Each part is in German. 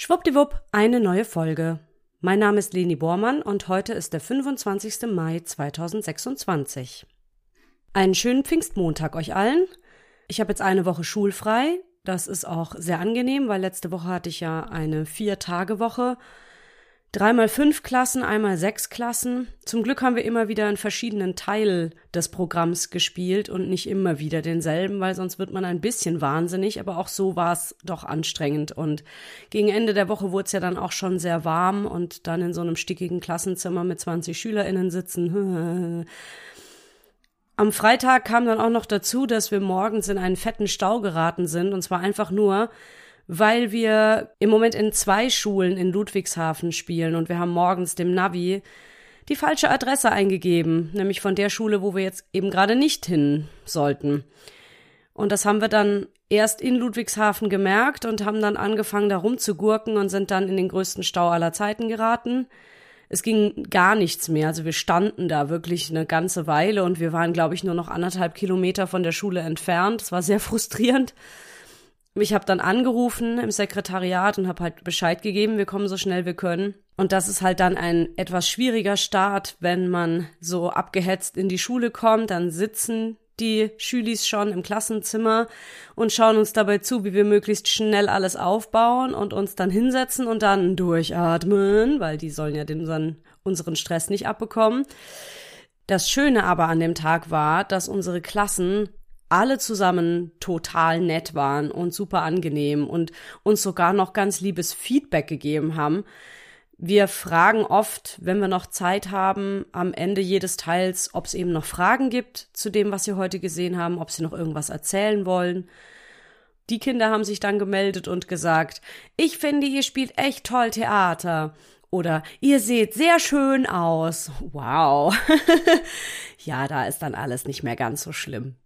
Schwuppdiwupp, eine neue Folge. Mein Name ist Leni Bormann und heute ist der 25. Mai 2026. Einen schönen Pfingstmontag euch allen. Ich habe jetzt eine Woche schulfrei. Das ist auch sehr angenehm, weil letzte Woche hatte ich ja eine 4-Tage-Woche. 3x5 Klassen, einmal 6 Klassen. Zum Glück haben wir immer wieder einen verschiedenen Teil des Programms gespielt und nicht immer wieder denselben, weil sonst wird man ein bisschen wahnsinnig, aber auch so war es doch anstrengend. Und gegen Ende der Woche wurde es ja dann auch schon sehr warm und dann in so einem stickigen Klassenzimmer mit 20 SchülerInnen sitzen. Am Freitag kam dann auch noch dazu, dass wir morgens in einen fetten Stau geraten sind, und zwar einfach nur, weil wir im Moment in 2 Schulen in Ludwigshafen spielen und wir haben morgens dem Navi die falsche Adresse eingegeben, nämlich von der Schule, wo wir jetzt eben gerade nicht hin sollten. Und das haben wir dann erst in Ludwigshafen gemerkt und haben dann angefangen, da rumzugurken und sind dann in den größten Stau aller Zeiten geraten. Es ging gar nichts mehr, also wir standen da wirklich eine ganze Weile und wir waren, glaube ich, nur noch 1,5 Kilometer von der Schule entfernt. Es war sehr frustrierend. Ich habe dann angerufen im Sekretariat und habe halt Bescheid gegeben, wir kommen so schnell wir können. Und das ist halt dann ein etwas schwieriger Start, wenn man so abgehetzt in die Schule kommt. Dann sitzen die Schülis schon im Klassenzimmer und schauen uns dabei zu, wie wir möglichst schnell alles aufbauen und uns dann hinsetzen und dann durchatmen, weil die sollen ja unseren Stress nicht abbekommen. Das Schöne aber an dem Tag war, dass unsere Klassen alle zusammen total nett waren und super angenehm und uns sogar noch ganz liebes Feedback gegeben haben. Wir fragen oft, wenn wir noch Zeit haben, am Ende jedes Teils, ob es eben noch Fragen gibt zu dem, was sie heute gesehen haben, ob sie noch irgendwas erzählen wollen. Die Kinder haben sich dann gemeldet und gesagt, ich finde, ihr spielt echt toll Theater. Oder ihr seht sehr schön aus. Wow. Ja, da ist dann alles nicht mehr ganz so schlimm.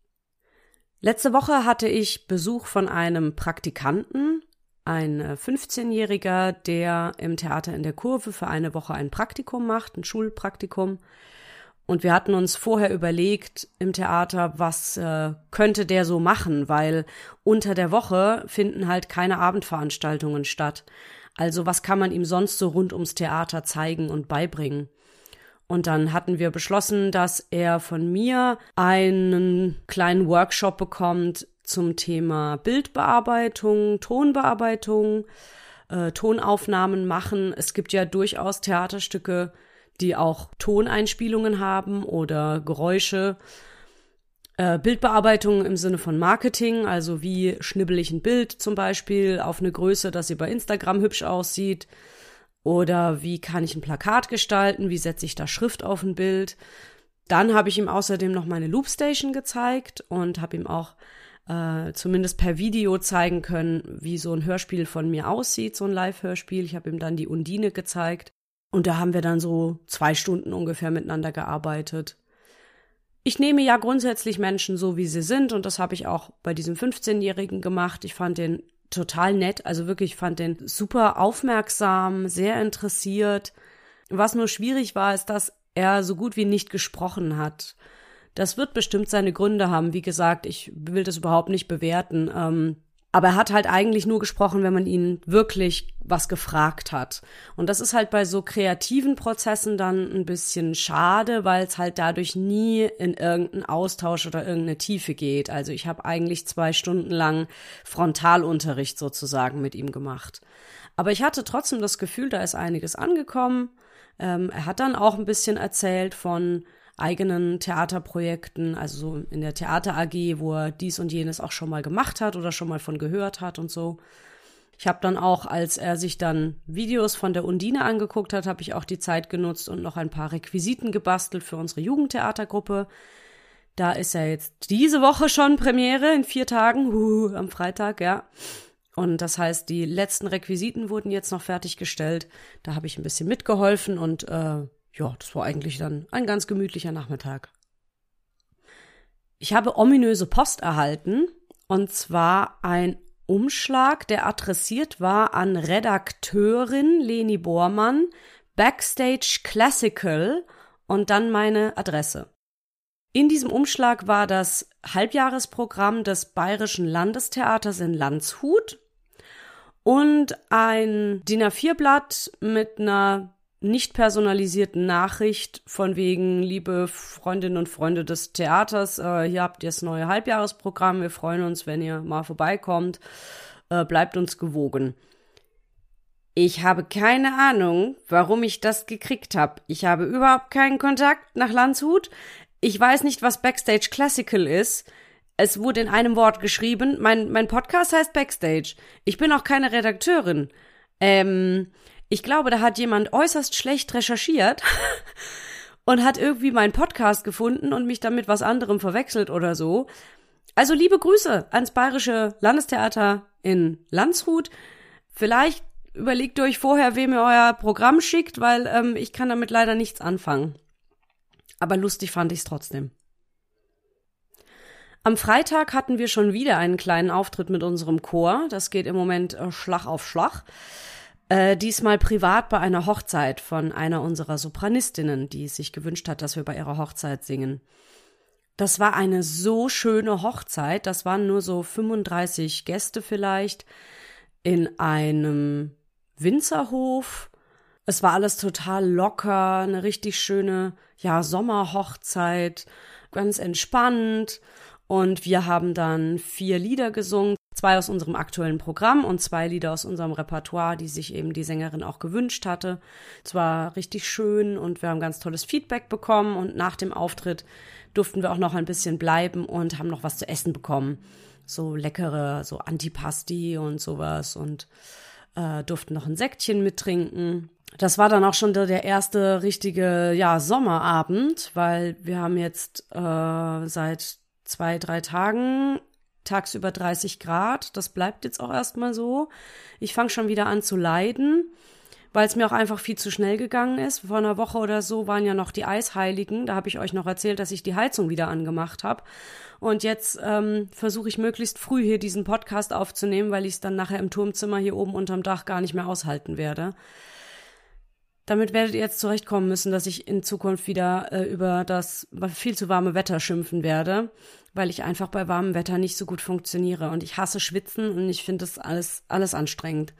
Letzte Woche hatte ich Besuch von einem Praktikanten, ein 15-Jähriger, der im Theater in der Kurve für eine Woche ein Praktikum macht, ein Schulpraktikum. Und wir hatten uns vorher überlegt im Theater, was könnte der so machen, weil unter der Woche finden halt keine Abendveranstaltungen statt. Also was kann man ihm sonst so rund ums Theater zeigen und beibringen? Und dann hatten wir beschlossen, dass er von mir einen kleinen Workshop bekommt zum Thema Bildbearbeitung, Tonbearbeitung, Tonaufnahmen machen. Es gibt ja durchaus Theaterstücke, die auch Toneinspielungen haben oder Geräusche. Bildbearbeitung im Sinne von Marketing, also wie schnibbel ich ein Bild zum Beispiel auf eine Größe, dass sie bei Instagram hübsch aussieht. Oder wie kann ich ein Plakat gestalten? Wie setze ich da Schrift auf ein Bild? Dann habe ich ihm außerdem noch meine Loopstation gezeigt und habe ihm auch zumindest per Video zeigen können, wie so ein Hörspiel von mir aussieht, so ein Live-Hörspiel. Ich habe ihm dann die Undine gezeigt und da haben wir dann so 2 Stunden ungefähr miteinander gearbeitet. Ich nehme ja grundsätzlich Menschen so, wie sie sind, und das habe ich auch bei diesem 15-Jährigen gemacht. Ich fand den total nett, also wirklich, ich fand den super aufmerksam, sehr interessiert. Was nur schwierig war, ist, dass er so gut wie nicht gesprochen hat. Das wird bestimmt seine Gründe haben. Wie gesagt, ich will das überhaupt nicht bewerten. Aber er hat halt eigentlich nur gesprochen, wenn man ihn wirklich was gefragt hat. Und das ist halt bei so kreativen Prozessen dann ein bisschen schade, weil es halt dadurch nie in irgendeinen Austausch oder irgendeine Tiefe geht. Also ich habe eigentlich 2 Stunden lang Frontalunterricht sozusagen mit ihm gemacht. Aber ich hatte trotzdem das Gefühl, da ist einiges angekommen. Er hat dann auch ein bisschen erzählt von eigenen Theaterprojekten, also so in der Theater AG, wo er dies und jenes auch schon mal gemacht hat oder schon mal von gehört hat und so. Ich habe dann auch, als er sich dann Videos von der Undine angeguckt hat, habe ich auch die Zeit genutzt und noch ein paar Requisiten gebastelt für unsere Jugendtheatergruppe. Da ist ja jetzt diese Woche schon Premiere in 4 Tagen, am Freitag, ja. Und das heißt, die letzten Requisiten wurden jetzt noch fertiggestellt. Da habe ich ein bisschen mitgeholfen und ja, das war eigentlich dann ein ganz gemütlicher Nachmittag. Ich habe ominöse Post erhalten, und zwar ein Umschlag, der adressiert war an Redakteurin Leni Bormann, Backstage Classical und dann meine Adresse. In diesem Umschlag war das Halbjahresprogramm des Bayerischen Landestheaters in Landshut und ein DIN A4-Blatt mit einer nicht personalisierten Nachricht von wegen, liebe Freundinnen und Freunde des Theaters, hier habt ihr das neue Halbjahresprogramm, wir freuen uns, wenn ihr mal vorbeikommt, bleibt uns gewogen. Ich habe keine Ahnung, warum ich das gekriegt habe. Ich habe überhaupt keinen Kontakt nach Landshut. Ich weiß nicht, was Backstage Classical ist. Es wurde in einem Wort geschrieben. Mein Podcast heißt Backstage. Ich bin auch keine Redakteurin. Ich glaube, da hat jemand äußerst schlecht recherchiert und hat irgendwie meinen Podcast gefunden und mich dann mit was anderem verwechselt oder so. Also liebe Grüße ans Bayerische Landestheater in Landshut. Vielleicht überlegt euch vorher, wem ihr euer Programm schickt, weil ich kann damit leider nichts anfangen. Aber lustig fand ich's trotzdem. Am Freitag hatten wir schon wieder einen kleinen Auftritt mit unserem Chor. Das geht im Moment Schlag auf Schlag. Diesmal privat bei einer Hochzeit von einer unserer Sopranistinnen, die sich gewünscht hat, dass wir bei ihrer Hochzeit singen. Das war eine so schöne Hochzeit. Das waren nur so 35 Gäste vielleicht in einem Winzerhof. Es war alles total locker, eine richtig schöne, Sommerhochzeit, ganz entspannt. Und wir haben dann 4 Lieder gesungen, 2 aus unserem aktuellen Programm und 2 Lieder aus unserem Repertoire, die sich eben die Sängerin auch gewünscht hatte. Es war richtig schön und wir haben ganz tolles Feedback bekommen und nach dem Auftritt durften wir auch noch ein bisschen bleiben und haben noch was zu essen bekommen. So leckere, so Antipasti und sowas und durften noch ein Säckchen mittrinken. Das war dann auch schon der erste richtige, Sommerabend, weil wir haben jetzt seit 2-3 Tagen tagsüber 30 Grad. Das bleibt jetzt auch erstmal so. Ich fange schon wieder an zu leiden, weil es mir auch einfach viel zu schnell gegangen ist. Vor einer Woche oder so waren ja noch die Eisheiligen. Da habe ich euch noch erzählt, dass ich die Heizung wieder angemacht habe. Und jetzt versuche ich möglichst früh hier diesen Podcast aufzunehmen, weil ich es dann nachher im Turmzimmer hier oben unterm Dach gar nicht mehr aushalten werde. Damit werdet ihr jetzt zurechtkommen müssen, dass ich in Zukunft wieder über das viel zu warme Wetter schimpfen werde, weil ich einfach bei warmem Wetter nicht so gut funktioniere. Und ich hasse Schwitzen und ich finde das alles anstrengend.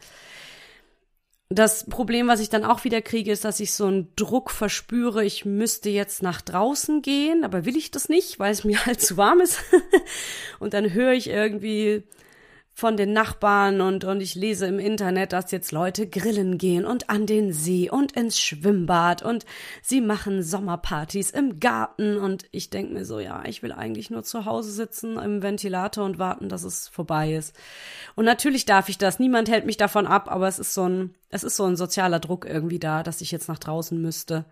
Das Problem, was ich dann auch wieder kriege, ist, dass ich so einen Druck verspüre, ich müsste jetzt nach draußen gehen, aber will ich das nicht, weil es mir halt zu warm ist. Und dann höre ich irgendwie von den Nachbarn und ich lese im Internet, dass jetzt Leute grillen gehen und an den See und ins Schwimmbad und sie machen Sommerpartys im Garten und ich denke mir so, ich will eigentlich nur zu Hause sitzen im Ventilator und warten, dass es vorbei ist. Und natürlich darf ich das, niemand hält mich davon ab, aber es ist so ein sozialer Druck irgendwie da, dass ich jetzt nach draußen müsste.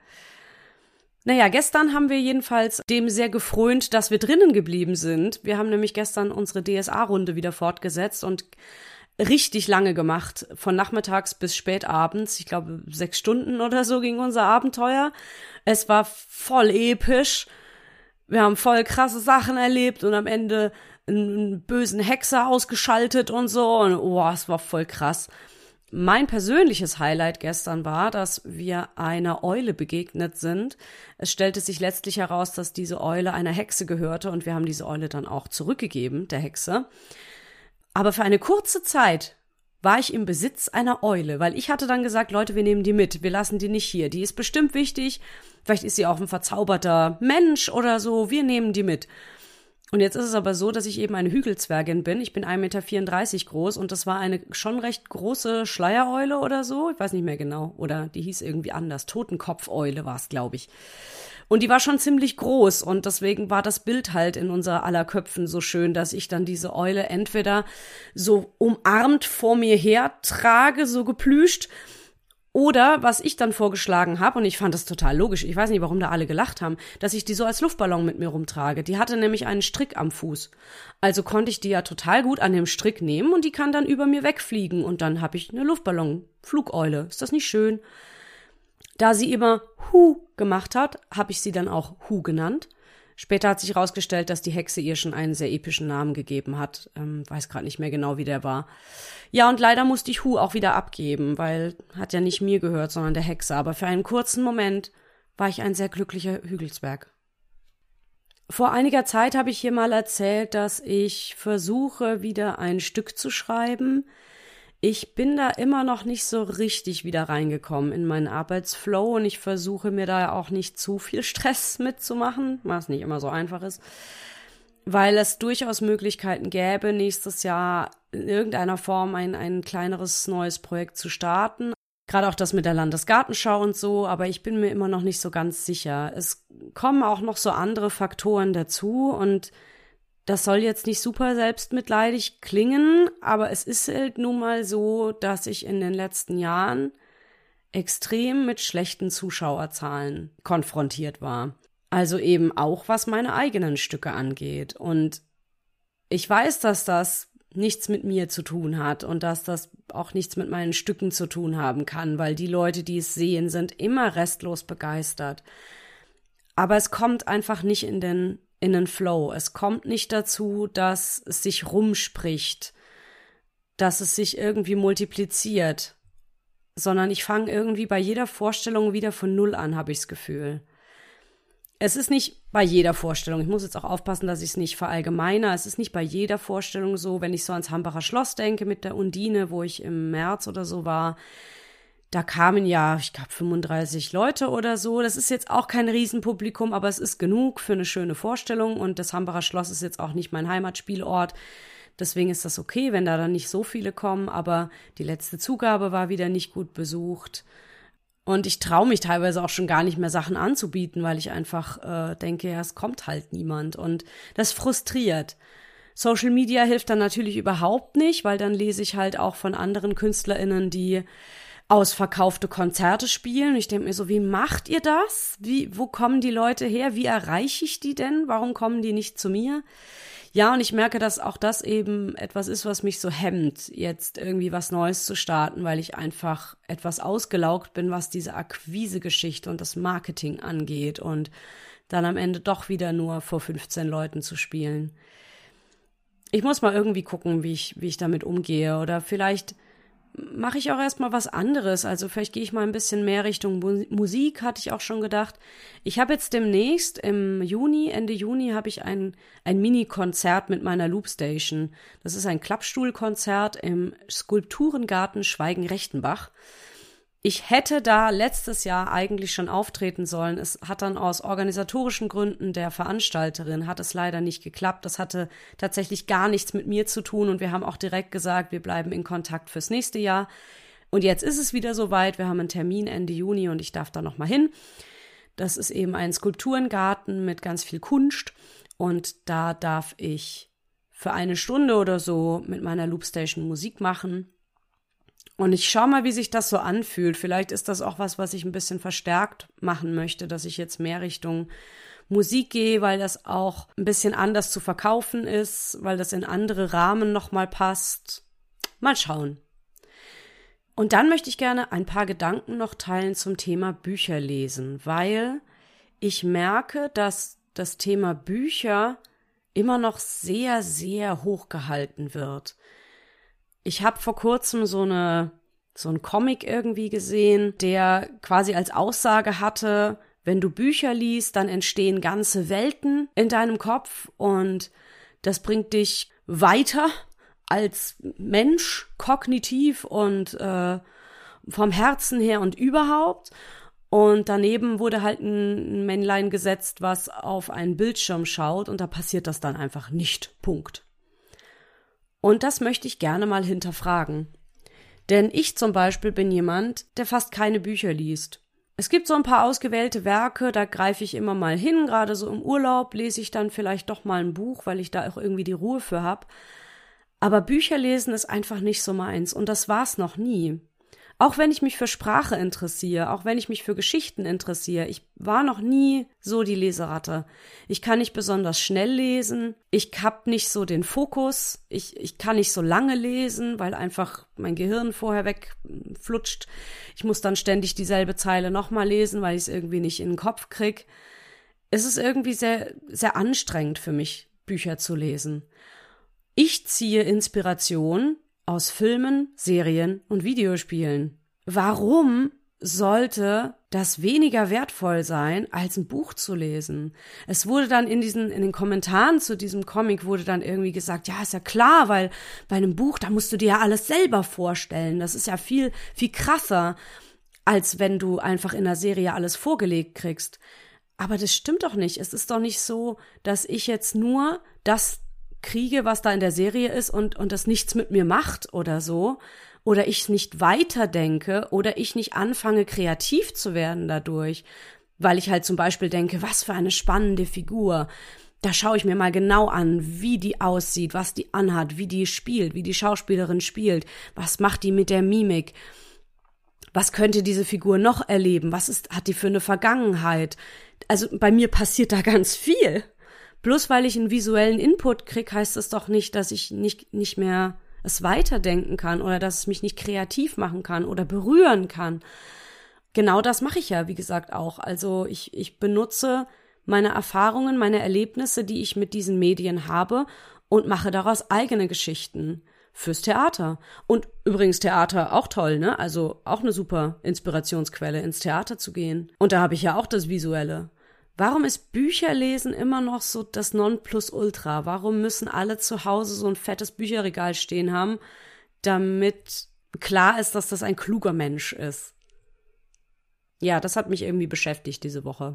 Naja, gestern haben wir jedenfalls dem sehr gefrönt, dass wir drinnen geblieben sind. Wir haben nämlich gestern unsere DSA-Runde wieder fortgesetzt und richtig lange gemacht, von nachmittags bis spät abends. Ich glaube, 6 Stunden oder so ging unser Abenteuer. Es war voll episch. Wir haben voll krasse Sachen erlebt und am Ende einen bösen Hexer ausgeschaltet und so. Und es war voll krass. Mein persönliches Highlight gestern war, dass wir einer Eule begegnet sind. Es stellte sich letztlich heraus, dass diese Eule einer Hexe gehörte und wir haben diese Eule dann auch zurückgegeben, der Hexe. Aber für eine kurze Zeit war ich im Besitz einer Eule, weil ich hatte dann gesagt, Leute, wir nehmen die mit, wir lassen die nicht hier. Die ist bestimmt wichtig, vielleicht ist sie auch ein verzauberter Mensch oder so, wir nehmen die mit. Und jetzt ist es aber so, dass ich eben eine Hügelzwergin bin. Ich bin 1,34 Meter groß und das war eine schon recht große Schleiereule oder so. Ich weiß nicht mehr genau. Oder die hieß irgendwie anders. Totenkopfeule war es, glaube ich. Und die war schon ziemlich groß und deswegen war das Bild halt in unser aller Köpfen so schön, dass ich dann diese Eule entweder so umarmt vor mir her trage, so geplüscht, oder was ich dann vorgeschlagen habe, und ich fand das total logisch, ich weiß nicht, warum da alle gelacht haben, dass ich die so als Luftballon mit mir rumtrage. Die hatte nämlich einen Strick am Fuß. Also konnte ich die ja total gut an dem Strick nehmen und die kann dann über mir wegfliegen. Und dann habe ich eine Luftballon-Flugeule. Ist das nicht schön? Da sie immer Hu gemacht hat, habe ich sie dann auch Hu genannt. Später hat sich herausgestellt, dass die Hexe ihr schon einen sehr epischen Namen gegeben hat. Weiß gerade nicht mehr genau, wie der war. Ja, und leider musste ich Hu auch wieder abgeben, weil hat ja nicht mir gehört, sondern der Hexe. Aber für einen kurzen Moment war ich ein sehr glücklicher Hügelzwerg. Vor einiger Zeit habe ich hier mal erzählt, dass ich versuche, wieder ein Stück zu schreiben. Ich bin da immer noch nicht so richtig wieder reingekommen in meinen Arbeitsflow und ich versuche mir da auch nicht zu viel Stress mitzumachen, was nicht immer so einfach ist, weil es durchaus Möglichkeiten gäbe, nächstes Jahr in irgendeiner Form ein kleineres neues Projekt zu starten. Gerade auch das mit der Landesgartenschau und so, aber ich bin mir immer noch nicht so ganz sicher. Es kommen auch noch so andere Faktoren dazu und das soll jetzt nicht super selbstmitleidig klingen, aber es ist halt nun mal so, dass ich in den letzten Jahren extrem mit schlechten Zuschauerzahlen konfrontiert war. Also eben auch, was meine eigenen Stücke angeht. Und ich weiß, dass das nichts mit mir zu tun hat und dass das auch nichts mit meinen Stücken zu tun haben kann, weil die Leute, die es sehen, sind immer restlos begeistert. Aber es kommt einfach nicht in den Flow. Es kommt nicht dazu, dass es sich rumspricht, dass es sich irgendwie multipliziert, sondern ich fange irgendwie bei jeder Vorstellung wieder von Null an, habe ich das Gefühl. Es ist nicht bei jeder Vorstellung, ich muss jetzt auch aufpassen, dass ich es nicht verallgemeine, es ist nicht bei jeder Vorstellung so, wenn ich so ans Hambacher Schloss denke mit der Undine, wo ich im März oder so war, da kamen ja, ich glaube, 35 Leute oder so. Das ist jetzt auch kein Riesenpublikum, aber es ist genug für eine schöne Vorstellung. Und das Hambacher Schloss ist jetzt auch nicht mein Heimatspielort. Deswegen ist das okay, wenn da dann nicht so viele kommen. Aber die letzte Zugabe war wieder nicht gut besucht. Und ich traue mich teilweise auch schon gar nicht mehr Sachen anzubieten, weil ich einfach denke, ja, es kommt halt niemand. Und das frustriert. Social Media hilft dann natürlich überhaupt nicht, weil dann lese ich halt auch von anderen KünstlerInnen, die ausverkaufte Konzerte spielen. Ich denke mir so, wie macht ihr das? Wo kommen die Leute her? Wie erreiche ich die denn? Warum kommen die nicht zu mir? Ja, und ich merke, dass auch das eben etwas ist, was mich so hemmt, jetzt irgendwie was Neues zu starten, weil ich einfach etwas ausgelaugt bin, was diese Akquise-Geschichte und das Marketing angeht und dann am Ende doch wieder nur vor 15 Leuten zu spielen. Ich muss mal irgendwie gucken, wie ich damit umgehe oder vielleicht mache ich auch erstmal was anderes. Also vielleicht gehe ich mal ein bisschen mehr Richtung Musik, hatte ich auch schon gedacht. Ich habe jetzt demnächst im Juni, Ende Juni, habe ich ein Mini-Konzert mit meiner Loopstation. Das ist ein Klappstuhlkonzert im Skulpturengarten Schweigen-Rechtenbach. Ich hätte da letztes Jahr eigentlich schon auftreten sollen. Es hat dann aus organisatorischen Gründen der Veranstalterin hat es leider nicht geklappt. Das hatte tatsächlich gar nichts mit mir zu tun und wir haben auch direkt gesagt, wir bleiben in Kontakt fürs nächste Jahr. Und jetzt ist es wieder soweit. Wir haben einen Termin Ende Juni und ich darf da noch mal hin. Das ist eben ein Skulpturengarten mit ganz viel Kunst und da darf ich für 1 Stunde oder so mit meiner Loopstation Musik machen. Und ich schaue mal, wie sich das so anfühlt. Vielleicht ist das auch was ich ein bisschen verstärkt machen möchte, dass ich jetzt mehr Richtung Musik gehe, weil das auch ein bisschen anders zu verkaufen ist, weil das in andere Rahmen nochmal passt. Mal schauen. Und dann möchte ich gerne ein paar Gedanken noch teilen zum Thema Bücher lesen, weil ich merke, dass das Thema Bücher immer noch sehr, sehr hoch gehalten wird. Ich habe vor kurzem so einen Comic irgendwie gesehen, der quasi als Aussage hatte, wenn du Bücher liest, dann entstehen ganze Welten in deinem Kopf und das bringt dich weiter als Mensch, kognitiv und vom Herzen her und überhaupt. Und daneben wurde halt ein Männlein gesetzt, was auf einen Bildschirm schaut und da passiert das dann einfach nicht. Punkt. Und das möchte ich gerne mal hinterfragen. Denn ich zum Beispiel bin jemand, der fast keine Bücher liest. Es gibt so ein paar ausgewählte Werke, da greife ich immer mal hin, gerade so im Urlaub lese ich dann vielleicht doch mal ein Buch, weil ich da auch irgendwie die Ruhe für habe. Aber Bücher lesen ist einfach nicht so meins und das war's noch nie. Auch wenn ich mich für Sprache interessiere, auch wenn ich mich für Geschichten interessiere, ich war noch nie so die Leseratte. Ich kann nicht besonders schnell lesen, ich habe nicht so den Fokus, ich kann nicht so lange lesen, weil einfach mein Gehirn vorher wegflutscht. Ich muss dann ständig dieselbe Zeile nochmal lesen, weil ich es irgendwie nicht in den Kopf krieg. Es ist irgendwie sehr, sehr anstrengend für mich, Bücher zu lesen. Ich ziehe Inspiration aus Filmen, Serien und Videospielen. Warum sollte das weniger wertvoll sein, als ein Buch zu lesen. Es wurde dann in den Kommentaren zu diesem Comic wurde dann irgendwie gesagt, ja, ist ja klar, weil bei einem Buch, da musst du dir ja alles selber vorstellen. Das ist ja viel, viel krasser, als wenn du einfach in der Serie alles vorgelegt kriegst. Aber das stimmt doch nicht. Es ist doch nicht so, dass ich jetzt nur das kriege, was da in der Serie ist und das nichts mit mir macht oder so. Oder ich nicht weiterdenke oder ich nicht anfange, kreativ zu werden dadurch. Weil ich halt zum Beispiel denke, was für eine spannende Figur. Da schaue ich mir mal genau an, wie die aussieht, was die anhat, wie die spielt, wie die Schauspielerin spielt. Was macht die mit der Mimik? Was könnte diese Figur noch erleben? Hat die für eine Vergangenheit? Also bei mir passiert da ganz viel. Bloß weil ich einen visuellen Input kriege, heißt das doch nicht, dass ich nicht mehr es weiterdenken kann oder dass es mich nicht kreativ machen kann oder berühren kann. Genau das mache ich ja, wie gesagt, auch. Also ich benutze meine Erfahrungen, meine Erlebnisse, die ich mit diesen Medien habe und mache daraus eigene Geschichten fürs Theater. Und übrigens Theater auch toll, ne? Also auch eine super Inspirationsquelle, ins Theater zu gehen. Und da habe ich ja auch das Visuelle. Warum ist Bücherlesen immer noch so das Nonplusultra? Warum müssen alle zu Hause so ein fettes Bücherregal stehen haben, damit klar ist, dass das ein kluger Mensch ist? Ja, das hat mich irgendwie beschäftigt diese Woche.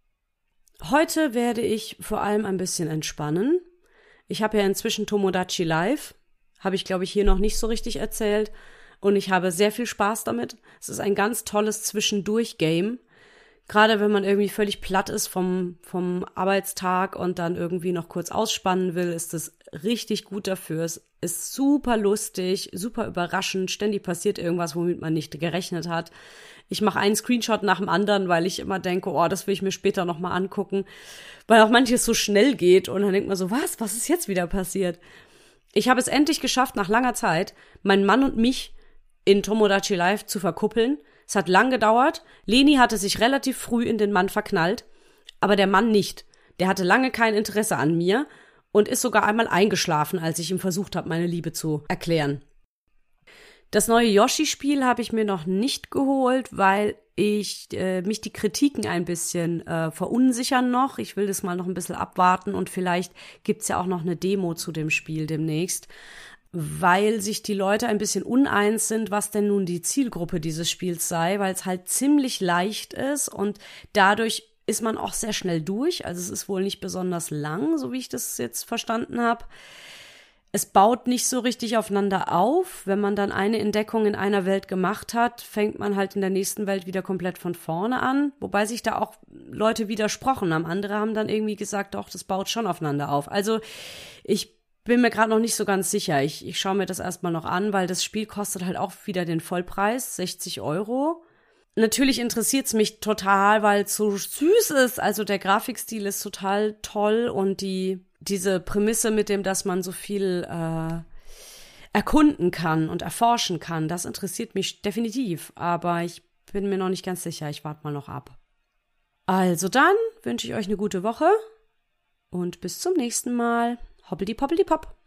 Heute werde ich vor allem ein bisschen entspannen. Ich habe ja inzwischen Tomodachi Live. Habe ich, glaube ich, hier noch nicht so richtig erzählt. Und ich habe sehr viel Spaß damit. Es ist ein ganz tolles Zwischendurch-Game. Gerade wenn man irgendwie völlig platt ist vom Arbeitstag und dann irgendwie noch kurz ausspannen will, ist das richtig gut dafür. Es ist super lustig, super überraschend. Ständig passiert irgendwas, womit man nicht gerechnet hat. Ich mache einen Screenshot nach dem anderen, weil ich immer denke, oh, das will ich mir später nochmal angucken. Weil auch manches so schnell geht und dann denkt man so, was ist jetzt wieder passiert? Ich habe es endlich geschafft, nach langer Zeit, meinen Mann und mich in Tomodachi Live zu verkuppeln. Es hat lang gedauert. Leni hatte sich relativ früh in den Mann verknallt, aber der Mann nicht. Der hatte lange kein Interesse an mir und ist sogar einmal eingeschlafen, als ich ihm versucht habe, meine Liebe zu erklären. Das neue Yoshi-Spiel habe ich mir noch nicht geholt, weil mich die Kritiken ein bisschen verunsichern noch. Ich will das mal noch ein bisschen abwarten und vielleicht gibt's ja auch noch eine Demo zu dem Spiel demnächst, weil sich die Leute ein bisschen uneins sind, was denn nun die Zielgruppe dieses Spiels sei, weil es halt ziemlich leicht ist und dadurch ist man auch sehr schnell durch. Also es ist wohl nicht besonders lang, so wie ich das jetzt verstanden habe. Es baut nicht so richtig aufeinander auf. Wenn man dann eine Entdeckung in einer Welt gemacht hat, fängt man halt in der nächsten Welt wieder komplett von vorne an. Wobei sich da auch Leute widersprochen haben. Andere haben dann irgendwie gesagt, doch, das baut schon aufeinander auf. Also ich bin mir gerade noch nicht so ganz sicher. Ich schaue mir das erstmal noch an, weil das Spiel kostet halt auch wieder den Vollpreis, 60 €. Natürlich interessiert's mich total, weil es so süß ist. Also der Grafikstil ist total toll und diese Prämisse mit dem, dass man so viel erkunden kann und erforschen kann, das interessiert mich definitiv. Aber ich bin mir noch nicht ganz sicher. Ich warte mal noch ab. Also dann wünsche ich euch eine gute Woche und bis zum nächsten Mal. Hoppeldi poppeldi pop.